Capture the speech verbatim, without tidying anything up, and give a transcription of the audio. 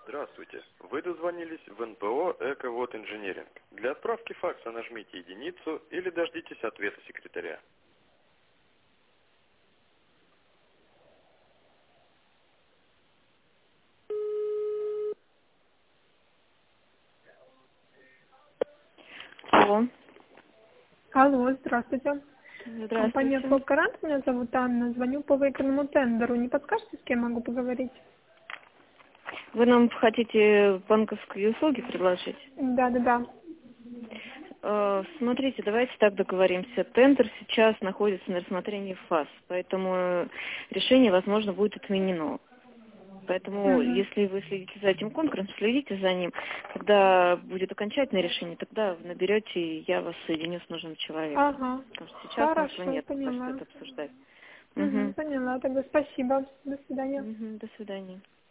Здравствуйте. Вы дозвонились в эн пэ о «Эко-Вот Инжиниринг». Для отправки факса нажмите единицу или дождитесь ответа секретаря. Алло. Алло, здравствуйте. Компания Здравствуйте. «Фолгарант», меня зовут Анна. Звоню по выигранному тендеру. Не подскажете, с кем могу поговорить? Вы нам хотите банковские услуги предложить? Да-да-да. Э, Смотрите, давайте так договоримся. Тендер сейчас находится на рассмотрении ФАС, поэтому решение, возможно, будет отменено. Поэтому, Угу. если вы следите за этим конкурсом, следите за ним. Когда будет окончательное решение, тогда вы наберете, и я вас соединю с нужным человеком. Ага. Потому что сейчас смысла Хорошо, нет пока что поняла. это обсуждать. Угу, Угу. поняла. Тогда спасибо. До свидания. Угу. До свидания.